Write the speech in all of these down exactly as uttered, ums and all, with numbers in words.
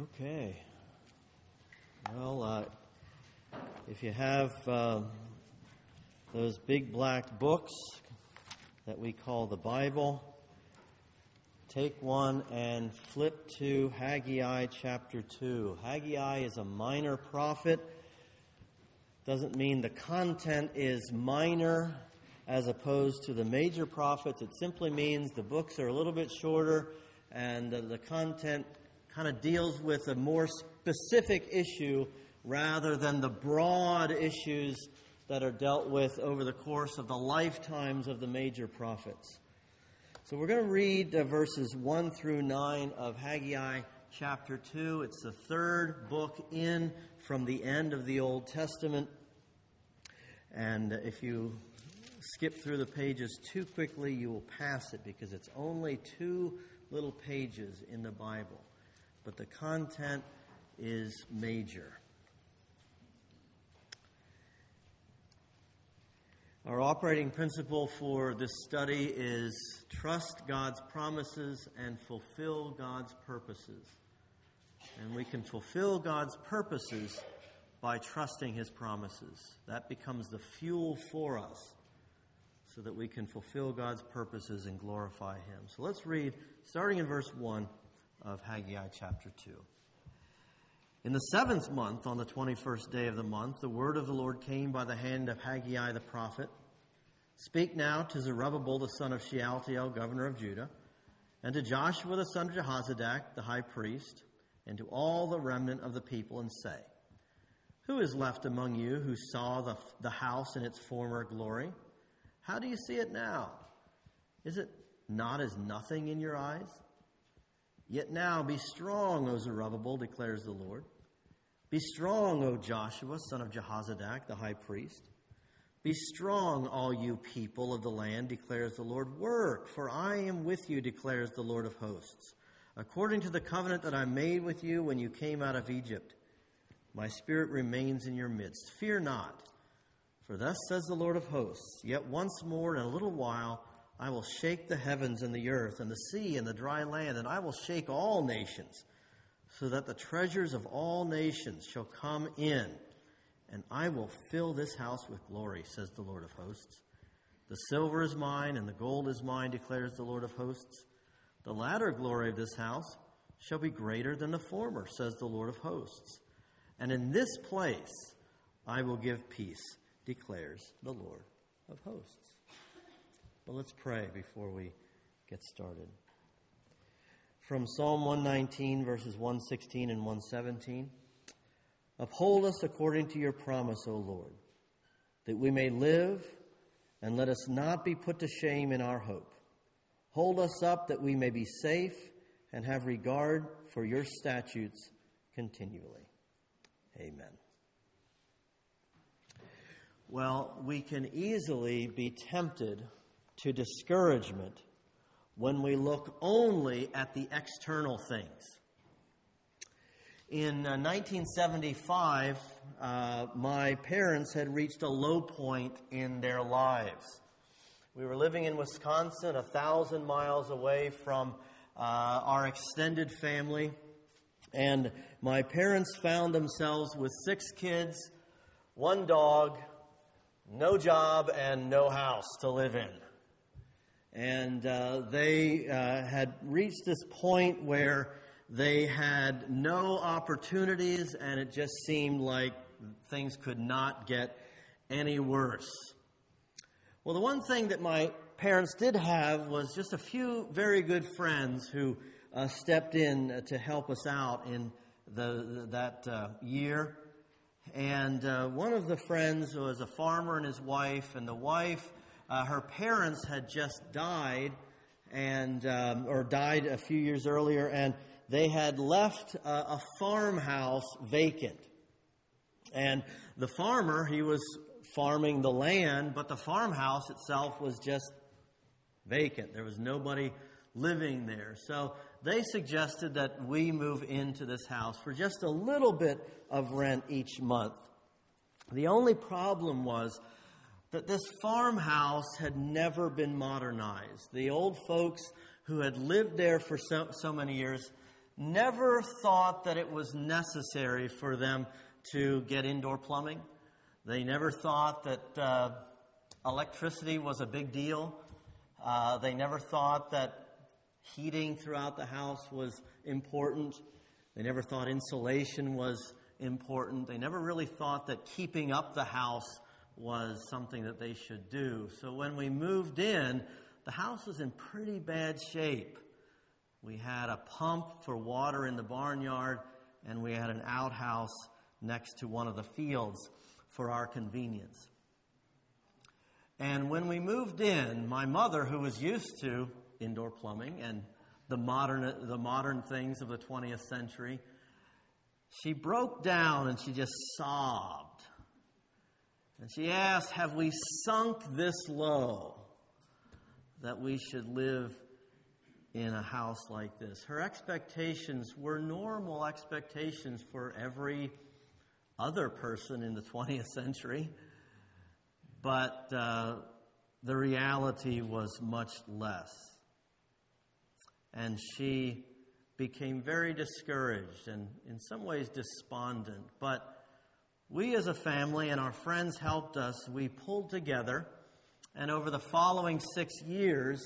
Okay. Well, uh, if you have um, those big black books that we call the Bible, take one and flip to Haggai chapter two. Haggai is a minor prophet. Doesn't mean the content is minor as opposed to the major prophets. It simply means the books are a little bit shorter and the, the content kind of deals with a more specific issue rather than the broad issues that are dealt with over the course of the lifetimes of the major prophets. So we're going to read uh, verses one through nine of Haggai chapter two. It's the third book in from the end of the Old Testament. And if you skip through the pages too quickly, you will pass it because it's only two little pages in the Bible. But the content is major. Our operating principle for this study is trust God's promises and fulfill God's purposes. And we can fulfill God's purposes by trusting His promises. That becomes the fuel for us so that we can fulfill God's purposes and glorify Him. So let's read, starting in verse one of Haggai chapter two. In the seventh month, on the twenty-first day of the month, the word of the Lord came by the hand of Haggai the prophet. Speak now to Zerubbabel the son of Shealtiel, governor of Judah, and to Joshua the son of Jehozadak, the high priest, and to all the remnant of the people, and say, Who is left among you who saw the, the house in its former glory? How do you see it now? Is it not as nothing in your eyes? Yet now be strong, O Zerubbabel, declares the Lord. Be strong, O Joshua, son of Jehozadak, the high priest. Be strong, all you people of the land, declares the Lord. Work, for I am with you, declares the Lord of hosts. According to the covenant that I made with you when you came out of Egypt, my spirit remains in your midst. Fear not, for thus says the Lord of hosts, yet once more in a little while I will shake the heavens and the earth and the sea and the dry land, and I will shake all nations, so that the treasures of all nations shall come in, and I will fill this house with glory, says the Lord of hosts. The silver is mine, and the gold is mine, declares the Lord of hosts. The latter glory of this house shall be greater than the former, says the Lord of hosts. And in this place I will give peace, declares the Lord of hosts. Well, let's pray before we get started. From Psalm one nineteen, verses one sixteen and one seventeen. Uphold us according to your promise, O Lord, that we may live, and let us not be put to shame in our hope. Hold us up that we may be safe and have regard for your statutes continually. Amen. Well, we can easily be tempted to discouragement when we look only at the external things. In uh, nineteen seventy-five, uh, my parents had reached a low point in their lives. We were living in Wisconsin, a thousand miles away from uh, our extended family, and my parents found themselves with six kids, one dog, no job, and no house to live in. And uh, they uh, had reached this point where they had no opportunities, and it just seemed like things could not get any worse. Well, the one thing that my parents did have was just a few very good friends who uh, stepped in to help us out in the, that uh, year. And uh, one of the friends was a farmer and his wife, and the wife, uh, her parents had just died, and um, or died a few years earlier, and they had left a, a farmhouse vacant. And the farmer, he was farming the land, but the farmhouse itself was just vacant. There was nobody living there. So they suggested that we move into this house for just a little bit of rent each month. The only problem was that this farmhouse had never been modernized. The old folks who had lived there for so, so many years, never thought that it was necessary for them to get indoor plumbing. They never thought that uh, electricity was a big deal. Uh, they never thought that heating throughout the house was important. They never thought insulation was important. They never really thought that keeping up the house was something that they should do. So when we moved in, the house was in pretty bad shape. We had a pump for water in the barnyard, and we had an outhouse next to one of the fields for our convenience. And when we moved in, my mother, who was used to indoor plumbing and the modern the modern things of the twentieth century, she broke down and she just sobbed. And she asked, have we sunk this low that we should live in a house like this? Her expectations were normal expectations for every other person in the twentieth century, but uh, the reality was much less. And she became very discouraged and in some ways despondent. But we as a family and our friends helped us. We pulled together, and over the following six years,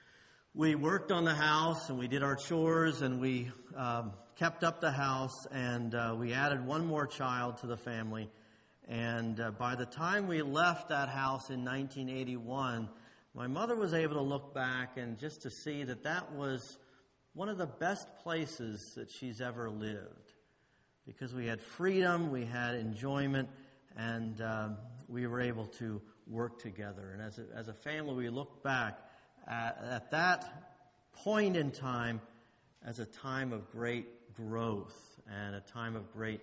we worked on the house and we did our chores and we um, kept up the house, and uh, we added one more child to the family. And uh, by the time we left that house in nineteen eighty-one, my mother was able to look back and just to see that that was one of the best places that she's ever lived, because we had freedom, we had enjoyment, and um, we were able to work together. And as a, as a family, we look back at, at that point in time as a time of great growth and a time of great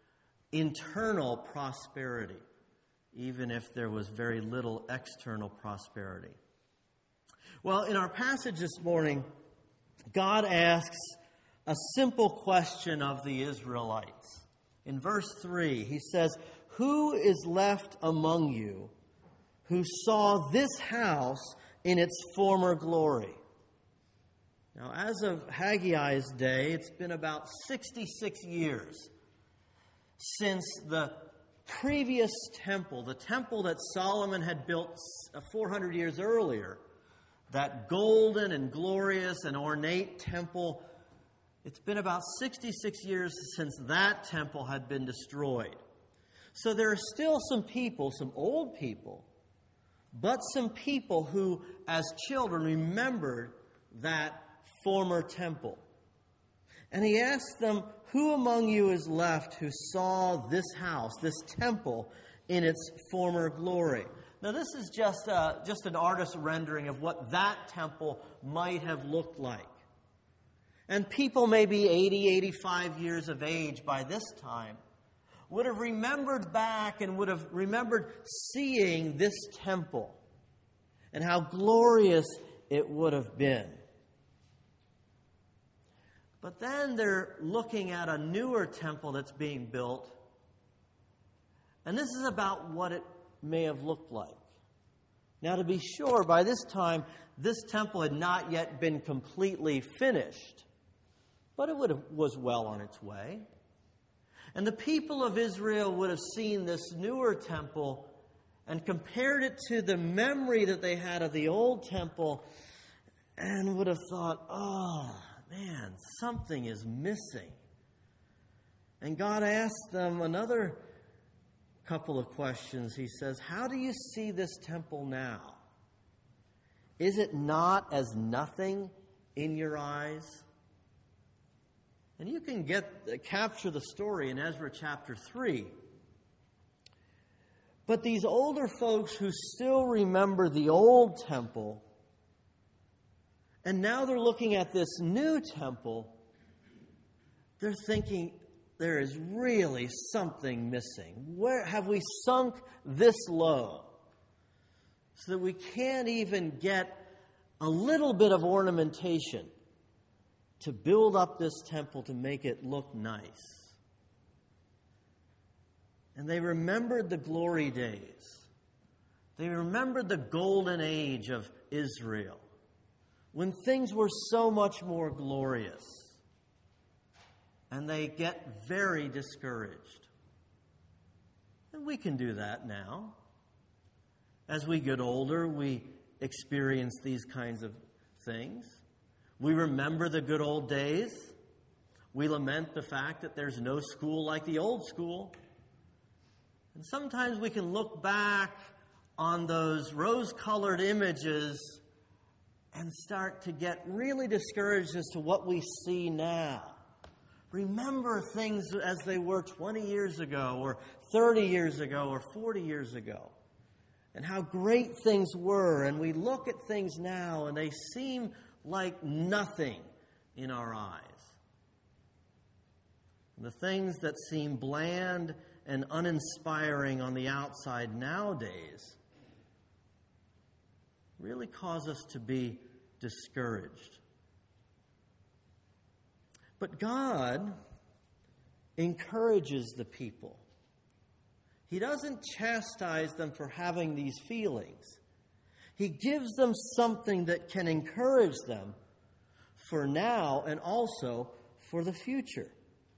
internal prosperity, even if there was very little external prosperity. Well, in our passage this morning, God asks a simple question of the Israelites. In verse three, he says, "Who is left among you who saw this house in its former glory?" Now, as of Haggai's day, it's been about sixty-six years since the previous temple, the temple that Solomon had built four hundred years earlier, that golden and glorious and ornate temple. It's been about sixty-six years since that temple had been destroyed. So there are still some people, some old people, but some people who, as children, remembered that former temple. And he asked them, "Who among you is left who saw this house, this temple, in its former glory?" Now, this is just uh, just an artist's rendering of what that temple might have looked like. And people maybe eighty, eighty-five years of age by this time would have remembered back and would have remembered seeing this temple and how glorious it would have been. But then they're looking at a newer temple that's being built, and this is about what it may have looked like. Now, to be sure, by this time, this temple had not yet been completely finished, but it would have, was well on its way. And the people of Israel would have seen this newer temple and compared it to the memory that they had of the old temple and would have thought, "Oh, man, something is missing." And God asked them another couple of questions. He says, "How do you see this temple now? Is it not as nothing in your eyes?" And you can get capture the story in Ezra chapter three. But these older folks who still remember the old temple, and now they're looking at this new temple, they're thinking, there is really something missing. Where have we sunk this low so that we can't even get a little bit of ornamentation to build up this temple to make it look nice? And they remembered the glory days. They remembered the golden age of Israel, when things were so much more glorious. and they get very discouraged. And we can do that now. As we get older, we experience these kinds of things. We remember the good old days. We lament the fact that there's no school like the old school. And sometimes we can look back on those rose-colored images and start to get really discouraged as to what we see now. Remember things as they were twenty years ago, or thirty years ago, or forty years ago, and how great things were. And we look at things now, and they seem like nothing in our eyes. The things that seem bland and uninspiring on the outside nowadays really cause us to be discouraged. But God encourages the people. He doesn't chastise them for having these feelings. He gives them something that can encourage them for now and also for the future.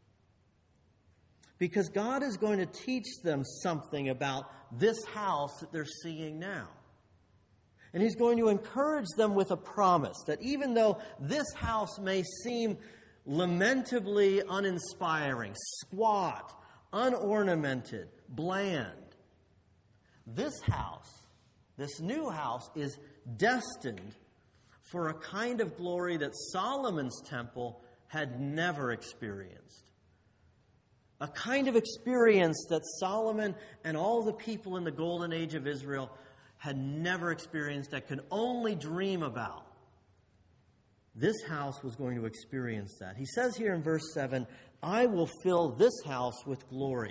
Because God is going to teach them something about this house that they're seeing now. And He's going to encourage them with a promise that even though this house may seem lamentably uninspiring, squat, unornamented, bland, this house, this new house, is destined for a kind of glory that Solomon's temple had never experienced. A kind of experience that Solomon and all the people in the golden age of Israel had never experienced, that could only dream about. This house was going to experience that. He says here in verse seven, I will fill this house with glory.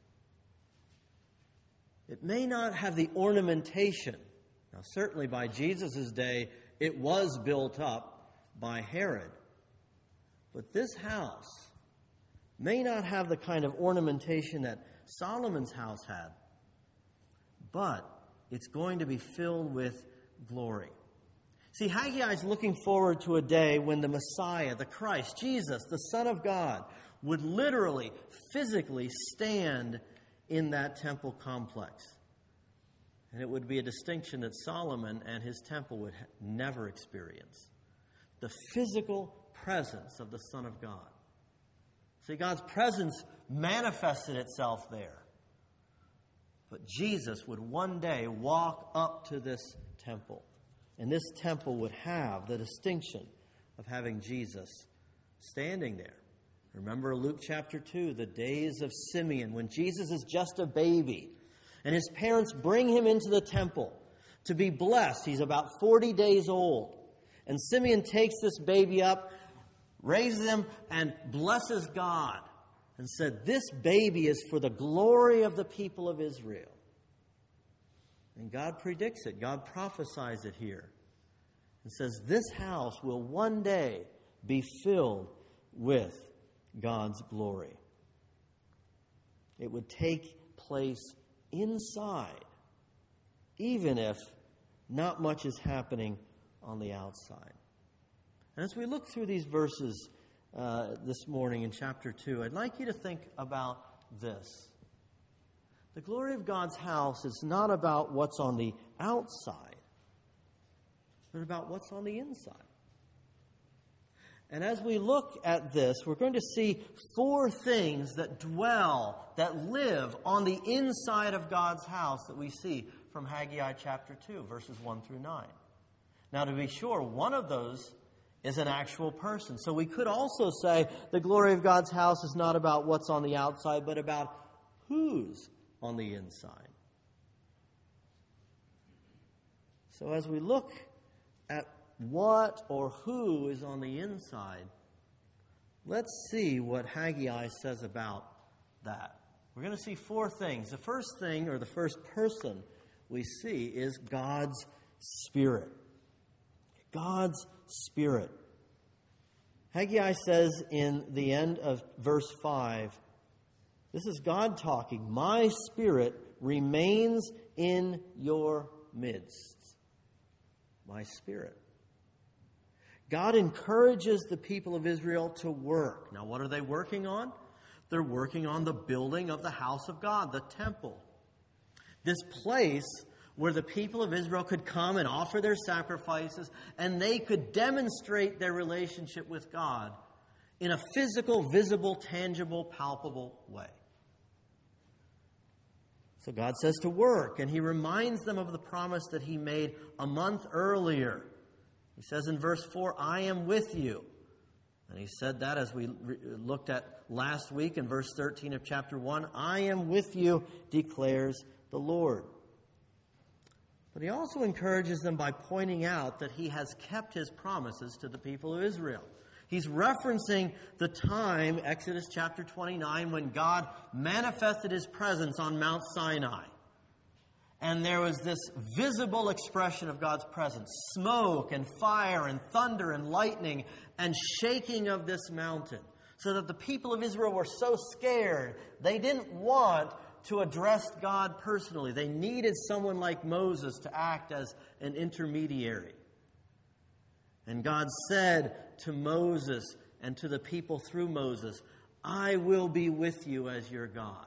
It may not have the ornamentation. Now, certainly by Jesus' day, it was built up by Herod. But this house may not have the kind of ornamentation that Solomon's house had, but it's going to be filled with glory. See, Haggai is looking forward to a day when the Messiah, the Christ, Jesus, the Son of God, would literally, physically stand in that temple complex. And it would be a distinction that Solomon and his temple would never experience. The physical presence of the Son of God. See, God's presence manifested itself there. But Jesus would one day walk up to this temple. And this temple would have the distinction of having Jesus standing there. Remember Luke chapter two, the days of Simeon, when Jesus is just a baby. And his parents bring him into the temple to be blessed. He's about forty days old. And Simeon takes this baby up, raises him, and blesses God. And said, this baby is for the glory of the people of Israel. And God predicts it. God prophesies it here. And says, this house will one day be filled with God's glory. It would take place inside, even if not much is happening on the outside. And as we look through these verses uh, this morning in chapter two, I'd like you to think about this. The glory of God's house is not about what's on the outside, but about what's on the inside. And as we look at this, we're going to see four things that dwell, that live on the inside of God's house that we see from Haggai chapter two, verses one through nine. Now, to be sure, one of those is an actual person. So we could also say the glory of God's house is not about what's on the outside, but about who's on the inside. So as we look at what or who is on the inside, let's see what Haggai says about that. We're going to see four things. The first thing, or the first person we see, is God's Spirit. God's Spirit. Haggai says in the end of verse five, this is God talking, my Spirit remains in your midst. My Spirit. God encourages the people of Israel to work. Now, what are they working on? They're working on the building of the house of God, the temple. This place where the people of Israel could come and offer their sacrifices, and they could demonstrate their relationship with God in a physical, visible, tangible, palpable way. So God says to work, and he reminds them of the promise that he made a month earlier. He says in verse four, I am with you. And he said that as we re- looked at last week in verse thirteen of chapter one, I am with you, declares the Lord. But he also encourages them by pointing out that he has kept his promises to the people of Israel. He's referencing the time, Exodus chapter twenty-nine, when God manifested his presence on Mount Sinai. And there was this visible expression of God's presence, smoke and fire and thunder and lightning and shaking of this mountain, so that the people of Israel were so scared they didn't want to address God personally. They needed someone like Moses to act as an intermediary. And God said to Moses and to the people through Moses, I will be with you as your God.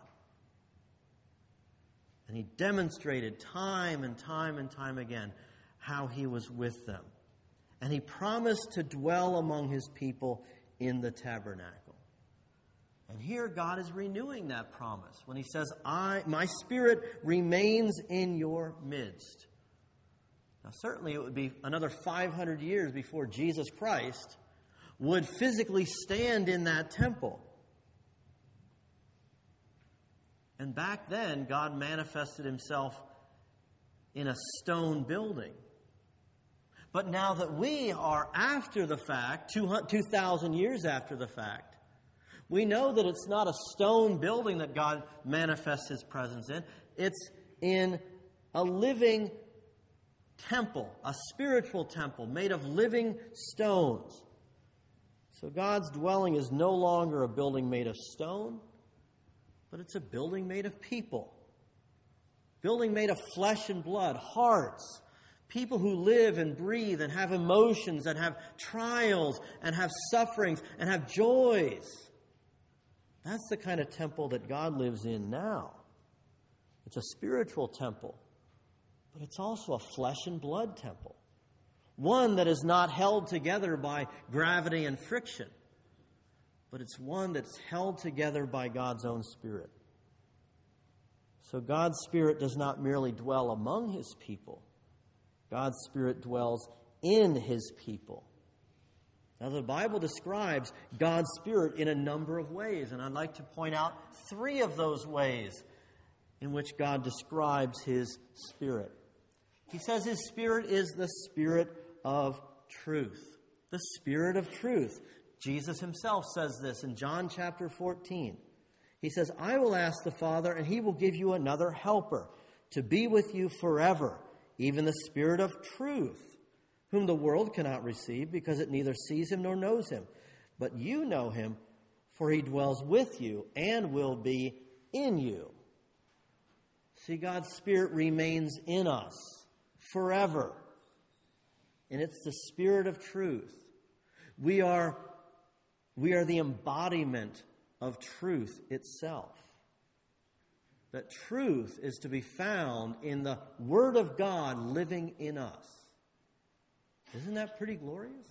And he demonstrated time and time and time again how he was with them. And he promised to dwell among his people in the tabernacle. And here God is renewing that promise when he says, I, my spirit remains in your midst. Now certainly it would be another five hundred years before Jesus Christ would physically stand in that temple. And back then, God manifested himself in a stone building. But now that we are after the fact, two thousand years after the fact, we know that it's not a stone building that God manifests his presence in. It's in a living temple, a spiritual temple made of living stones. So God's dwelling is no longer a building made of stone, but it's a building made of people. Building made of flesh and blood, hearts. People who live and breathe and have emotions and have trials and have sufferings and have joys. That's the kind of temple that God lives in now. It's a spiritual temple, but it's also a flesh and blood temple. One that is not held together by gravity and friction, but it's one that's held together by God's own Spirit. So God's Spirit does not merely dwell among his people. God's Spirit dwells in his people. Now, the Bible describes God's Spirit in a number of ways, and I'd like to point out three of those ways in which God describes his Spirit. He says his Spirit is the Spirit of truth. The Spirit of truth. Jesus himself says this in John chapter fourteen. He says, I will ask the Father, and he will give you another helper to be with you forever, even the Spirit of truth, whom the world cannot receive because it neither sees him nor knows him. But you know him, for he dwells with you and will be in you. See, God's Spirit remains in us forever. And it's the Spirit of truth. We are, we are the embodiment of truth itself. That truth is to be found in the Word of God living in us. Isn't that pretty glorious?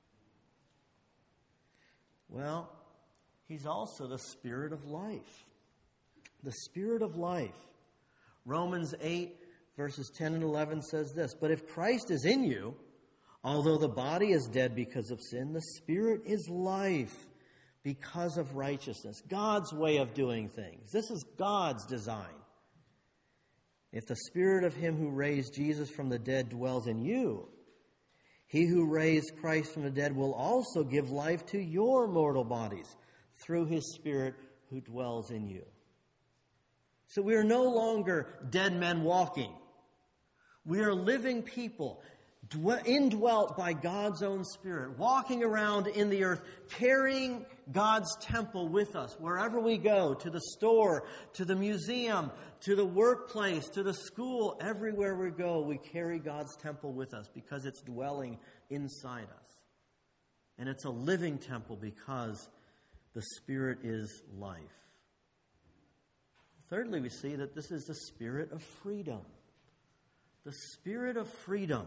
Well, he's also the Spirit of life. The Spirit of life. Romans eight, verses ten and eleven says this, but if Christ is in you, although the body is dead because of sin, the Spirit is life because of righteousness. God's way of doing things. This is God's design. If the Spirit of him who raised Jesus from the dead dwells in you, he who raised Christ from the dead will also give life to your mortal bodies through his Spirit who dwells in you. So we are no longer dead men walking. We are living people, indwelt by God's own Spirit, walking around in the earth, carrying God's temple with us wherever we go, to the store, to the museum, to the workplace, to the school. Everywhere we go, we carry God's temple with us because it's dwelling inside us. And it's a living temple because the Spirit is life. Thirdly, we see that this is the spirit of freedom. The spirit of freedom.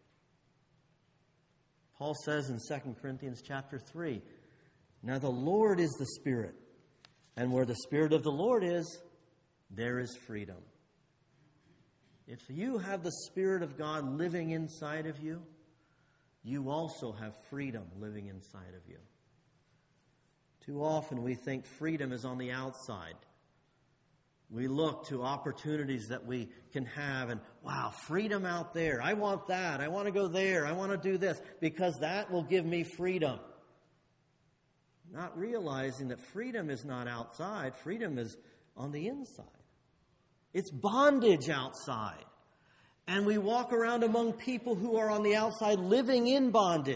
Paul says in Second Corinthians chapter three, now the Lord is the Spirit, and where the Spirit of the Lord is, there is freedom. If you have the Spirit of God living inside of you, you also have freedom living inside of you. Too often we think freedom is on the outside. We look to opportunities that we can have and, wow, freedom out there. I want that. I want to go there. I want to do this because that will give me freedom. Not realizing that freedom is not outside. Freedom is on the inside. It's bondage outside. And we walk around among people who are on the outside living in bondage.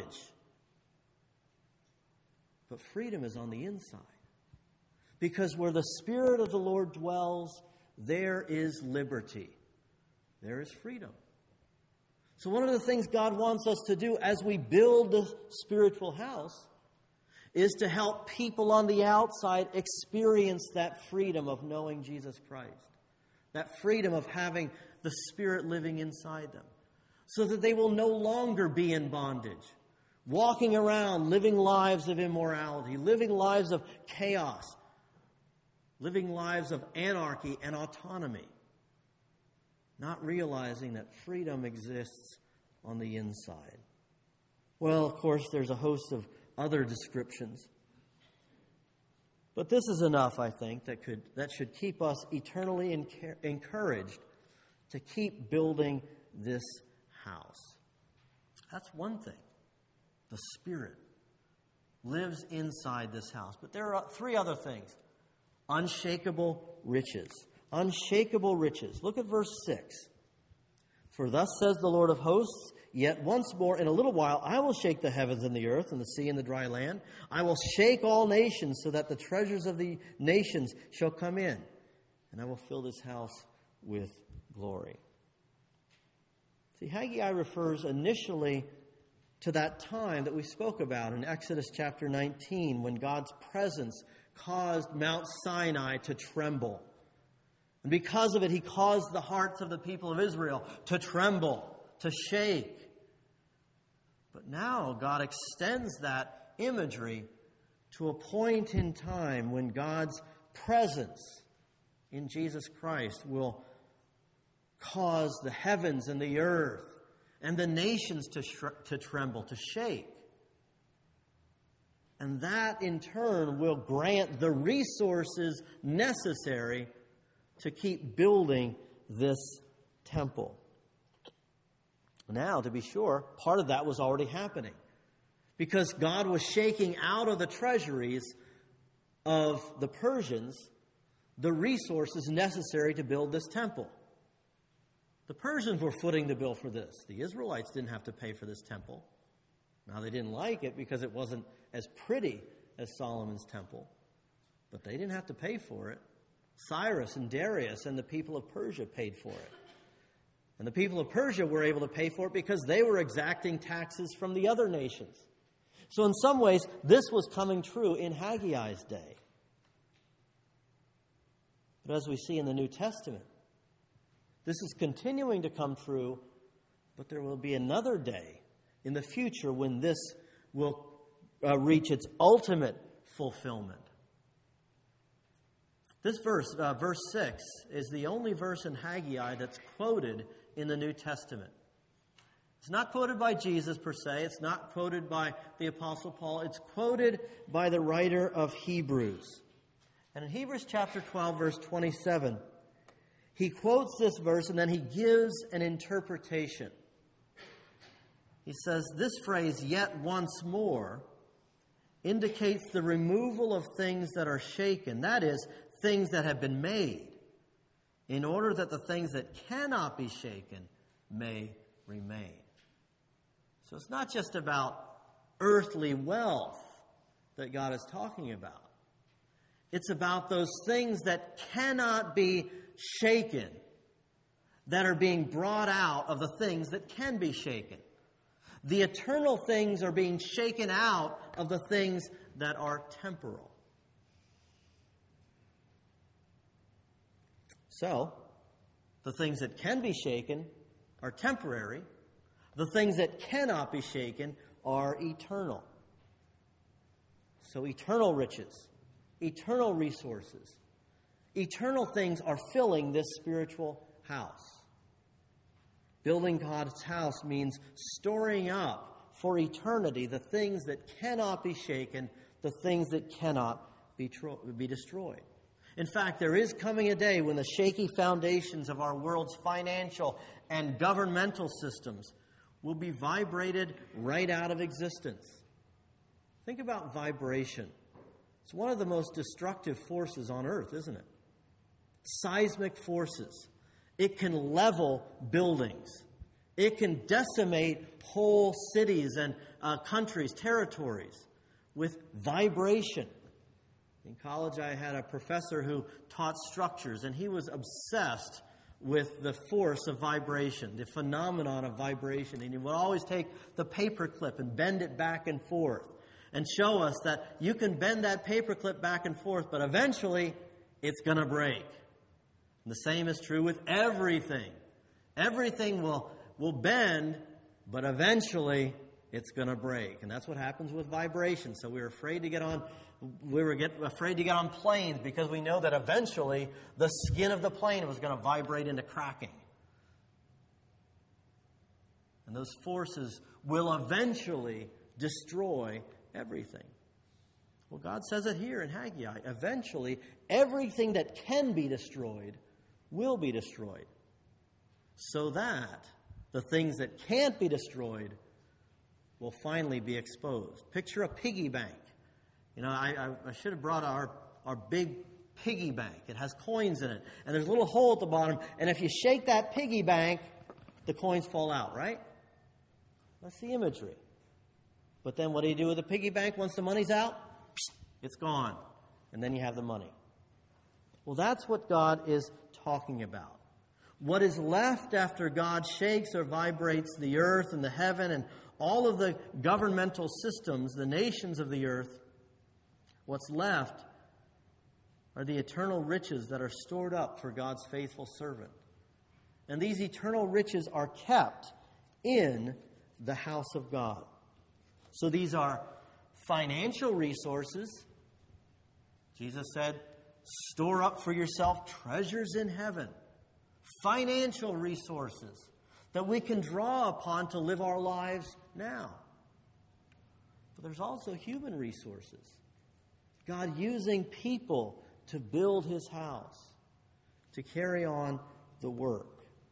But freedom is on the inside. Because where the Spirit of the Lord dwells, there is liberty. There is freedom. So one of the things God wants us to do as we build the spiritual house is to help people on the outside experience that freedom of knowing Jesus Christ. That freedom of having the Spirit living inside them. So that they will no longer be in bondage. Walking around, living lives of immorality, living lives of chaos, living lives of anarchy and autonomy, not realizing that freedom exists on the inside. Well, of course, there's a host of other descriptions. But this is enough, I think, that could that should keep us eternally enc- encouraged to keep building this house. That's one thing. The Spirit lives inside this house. But there are three other things. Unshakable riches. Unshakable riches. Look at verse six. For thus says the Lord of hosts, yet once more in a little while I will shake the heavens and the earth and the sea and the dry land. I will shake all nations so that the treasures of the nations shall come in. And I will fill this house with glory. See, Haggai refers initially to that time that we spoke about in Exodus chapter nineteen when God's presence caused Mount Sinai to tremble. And because of it, he caused the hearts of the people of Israel to tremble, to shake. But now God extends that imagery to a point in time when God's presence in Jesus Christ will cause the heavens and the earth and the nations to, sh- to tremble, to shake. And that, in turn, will grant the resources necessary to keep building this temple. Now, to be sure, part of that was already happening. Because God was shaking out of the treasuries of the Persians the resources necessary to build this temple. The Persians were footing the bill for this. The Israelites didn't have to pay for this temple. Now, they didn't like it because it wasn't as pretty as Solomon's temple. But they didn't have to pay for it. Cyrus and Darius and the people of Persia paid for it. And the people of Persia were able to pay for it because they were exacting taxes from the other nations. So in some ways, this was coming true in Haggai's day. But as we see in the New Testament, this is continuing to come true, but there will be another day in the future when this will uh, reach its ultimate fulfillment. This verse, uh, verse six, is the only verse in Haggai that's quoted in the New Testament. It's not quoted by Jesus per se. It's not quoted by the Apostle Paul. It's quoted by the writer of Hebrews. And in Hebrews chapter twelve, verse twenty-seven, he quotes this verse and then he gives an interpretation. He says, this phrase, yet once more, indicates the removal of things that are shaken. That is, things that have been made, in order that the things that cannot be shaken may remain. So it's not just about earthly wealth that God is talking about. It's about those things that cannot be shaken, that are being brought out of the things that can be shaken. The eternal things are being shaken out of the things that are temporal. So, the things that can be shaken are temporary. The things that cannot be shaken are eternal. So eternal riches, eternal resources, eternal things are filling this spiritual house. Building God's house means storing up for eternity the things that cannot be shaken, the things that cannot be, tro- be destroyed. In fact, there is coming a day when the shaky foundations of our world's financial and governmental systems will be vibrated right out of existence. Think about vibration. It's one of the most destructive forces on earth, isn't it? Seismic forces. It can level buildings. It can decimate whole cities and uh, countries, territories with vibration. In college, I had a professor who taught structures, and he was obsessed with the force of vibration, the phenomenon of vibration. And he would always take the paper clip and bend it back and forth and show us that you can bend that paper clip back and forth, but eventually it's going to break. And the same is true with everything. Everything will, will bend, but eventually it's going to break. And that's what happens with vibration. So we were afraid to get on we were get, afraid to get on planes because we know that eventually the skin of the plane was going to vibrate into cracking. And those forces will eventually destroy everything. Well, God says it here in Haggai. Eventually, everything that can be destroyed will be destroyed, so that the things that can't be destroyed will finally be exposed. Picture a piggy bank. You know, I, I, I should have brought our, our big piggy bank. It has coins in it, and there's a little hole at the bottom, and if you shake that piggy bank, the coins fall out, right? That's the imagery. But then what do you do with the piggy bank once the money's out? It's gone. And then you have the money. Well, that's what God is talking about. What is left after God shakes or vibrates the earth and the heaven and all of the governmental systems, the nations of the earth, what's left are the eternal riches that are stored up for God's faithful servant. And these eternal riches are kept in the house of God. So these are financial resources. Jesus said, store up for yourself treasures in heaven. Financial resources that we can draw upon to live our lives now. But there's also human resources. God using people to build His house, to carry on the work.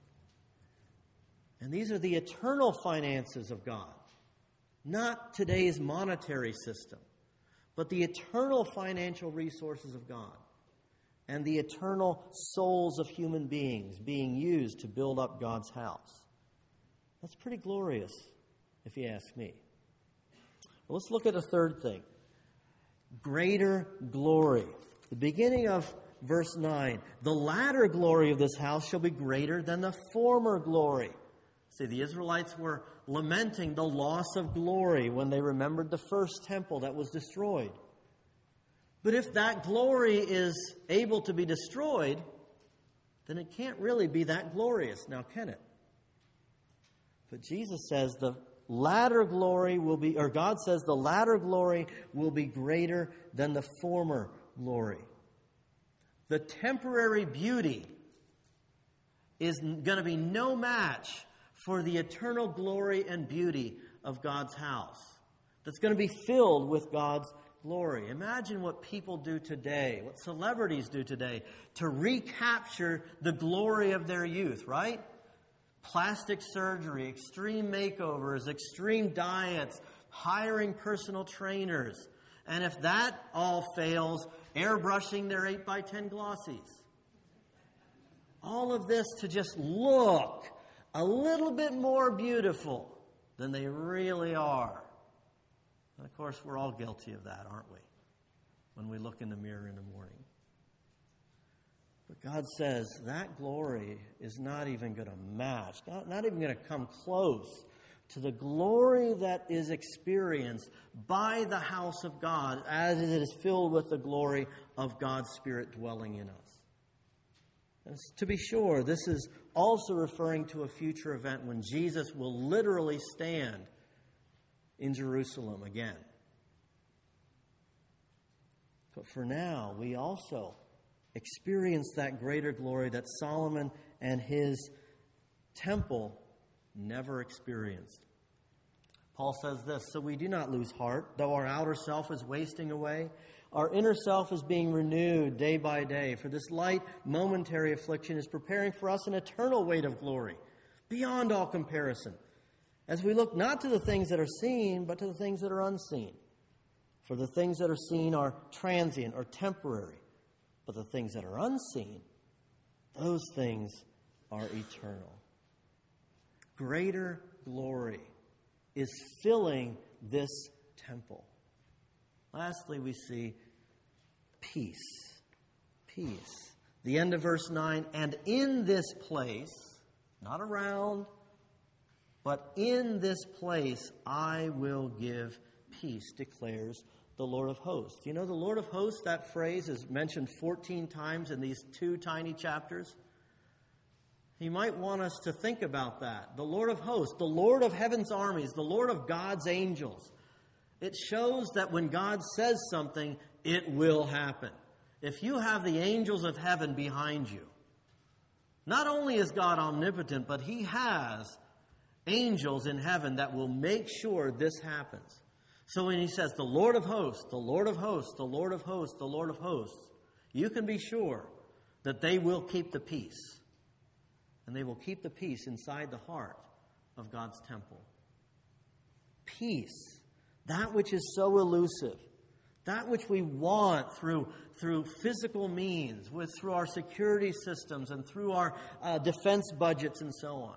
And these are the eternal finances of God. Not today's monetary system, but the eternal financial resources of God and the eternal souls of human beings being used to build up God's house. That's pretty glorious, if you ask me. Well, let's look at a third thing. Greater glory. The beginning of verse nine. The latter glory of this house shall be greater than the former glory. See, the Israelites were lamenting the loss of glory when they remembered the first temple that was destroyed. But if that glory is able to be destroyed, then it can't really be that glorious, now can it? But Jesus says the latter glory will be, or God says the latter glory will be greater than the former glory. The temporary beauty is going to be no match for the eternal glory and beauty of God's house that's going to be filled with God's glory. Imagine what people do today, what celebrities do today to recapture the glory of their youth, right? Plastic surgery, extreme makeovers, extreme diets, hiring personal trainers. And if that all fails, airbrushing their eight by ten glossies. All of this to just look a little bit more beautiful than they really are. And of course, we're all guilty of that, aren't we? When we look in the mirror in the morning. But God says that glory is not even going to match, not, not even going to come close to the glory that is experienced by the house of God as it is filled with the glory of God's Spirit dwelling in us. And to be sure, this is also referring to a future event when Jesus will literally stand in Jerusalem again. But for now, we also experience that greater glory that Solomon and his temple never experienced. Paul says this, "So we do not lose heart, though our outer self is wasting away. Our inner self is being renewed day by day. For this light, momentary affliction is preparing for us an eternal weight of glory, beyond all comparison, as we look not to the things that are seen, but to the things that are unseen. For the things that are seen are transient or temporary, but the things that are unseen, those things are eternal." Greater glory is filling this temple. Lastly, we see peace. Peace. The end of verse nine, "And in this place," not around, but in this place, "I will give peace, declares the Lord of hosts." You know, the Lord of hosts, that phrase is mentioned fourteen times in these two tiny chapters. He might want us to think about that. The Lord of hosts, the Lord of heaven's armies, the Lord of God's angels. It shows that when God says something, it will happen. If you have the angels of heaven behind you, not only is God omnipotent, but He has angels in heaven that will make sure this happens. So when He says, the Lord of hosts, the Lord of hosts, the Lord of hosts, the Lord of hosts, you can be sure that they will keep the peace. And they will keep the peace inside the heart of God's temple. Peace, that which is so elusive, that which we want through, through physical means, with through our security systems and through our uh, defense budgets and so on.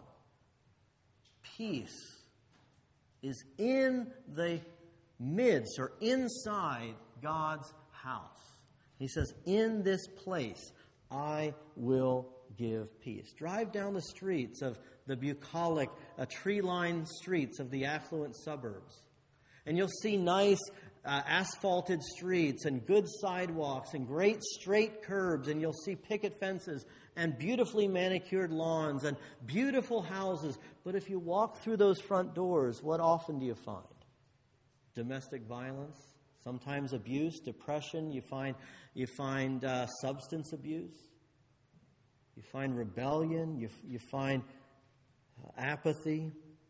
Peace is in the midst or inside God's house. He says, "In this place I will give peace." Drive down the streets of the bucolic, uh, tree-lined streets of the affluent suburbs, and you'll see nice uh, asphalted streets and good sidewalks and great straight curbs, and you'll see picket fences and beautifully manicured lawns and beautiful houses. But if you walk through those front doors, what often do you find? Domestic violence, sometimes abuse, depression. You find you find uh, substance abuse. You find rebellion. You, you find uh, apathy.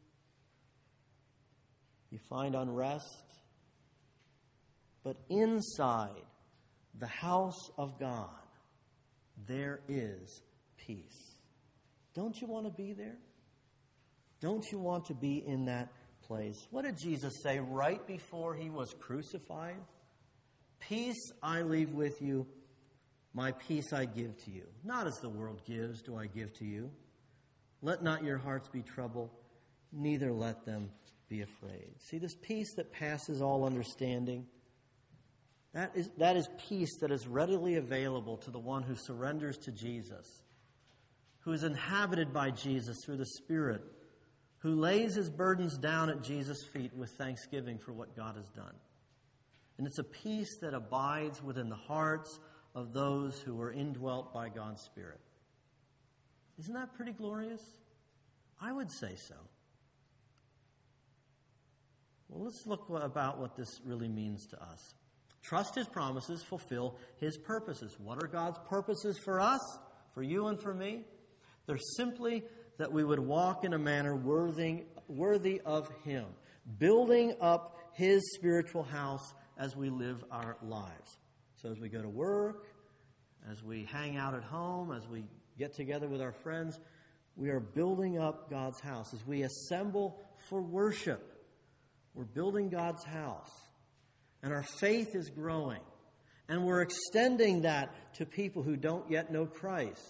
You find unrest. But inside the house of God, there is peace. Don't you want to be there? Don't you want to be in that place? What did Jesus say right before He was crucified? "Peace I leave with you. My peace I give to you. Not as the world gives do I give to you. Let not your hearts be troubled, neither let them be afraid." See, this peace that passes all understanding, that is, that is peace that is readily available to the one who surrenders to Jesus, who is inhabited by Jesus through the Spirit, who lays his burdens down at Jesus' feet with thanksgiving for what God has done. And it's a peace that abides within the hearts of those who are indwelt by God's Spirit. Isn't that pretty glorious? I would say so. Well, let's look about what this really means to us. Trust His promises, fulfill His purposes. What are God's purposes for us, for you and for me? They're simply that we would walk in a manner worthy, worthy of Him, building up His spiritual house as we live our lives. So as we go to work, as we hang out at home, as we get together with our friends, we are building up God's house. As we assemble for worship, we're building God's house. And our faith is growing. And we're extending that to people who don't yet know Christ.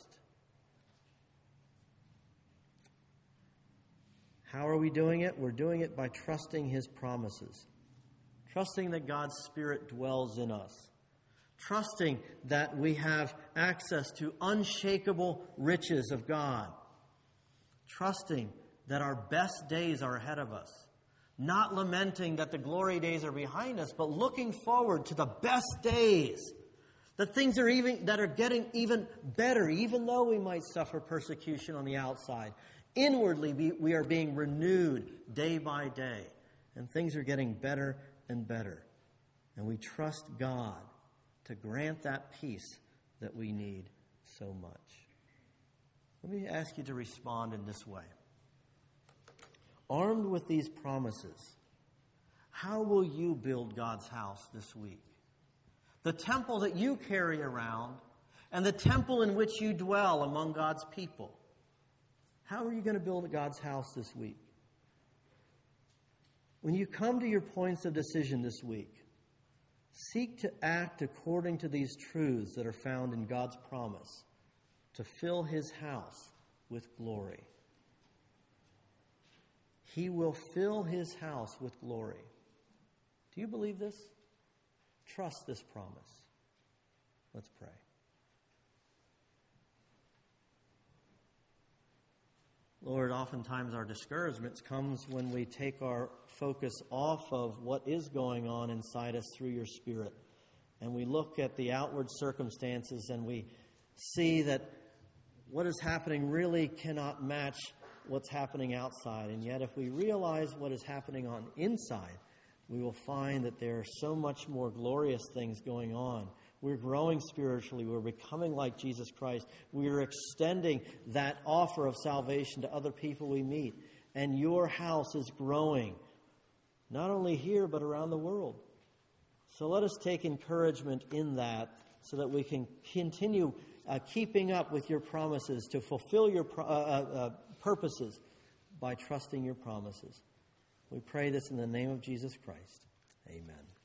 How are we doing it? We're doing it by trusting His promises. Trusting that God's Spirit dwells in us. Trusting that we have access to unshakable riches of God. Trusting that our best days are ahead of us. Not lamenting that the glory days are behind us, but looking forward to the best days. That things are even that are getting even better, even though we might suffer persecution on the outside. Inwardly, we, we are being renewed day by day. And things are getting better and better. And we trust God to grant that peace that we need so much. Let me ask you to respond in this way. Armed with these promises, how will you build God's house this week? The temple that you carry around and the temple in which you dwell among God's people. How are you going to build God's house this week? When you come to your points of decision this week, seek to act according to these truths that are found in God's promise to fill His house with glory. He will fill His house with glory. Do you believe this? Trust this promise. Let's pray. Lord, oftentimes our discouragement comes when we take our focus off of what is going on inside us through your Spirit. And we look at the outward circumstances and we see that what is happening really cannot match what's happening outside. And yet if we realize what is happening on inside, we will find that there are so much more glorious things going on. We're growing spiritually. We're becoming like Jesus Christ. We are extending that offer of salvation to other people we meet. And your house is growing, not only here, but around the world. So let us take encouragement in that so that we can continue uh, keeping up with your promises to fulfill your pro- uh, uh, purposes by trusting your promises. We pray this in the name of Jesus Christ. Amen.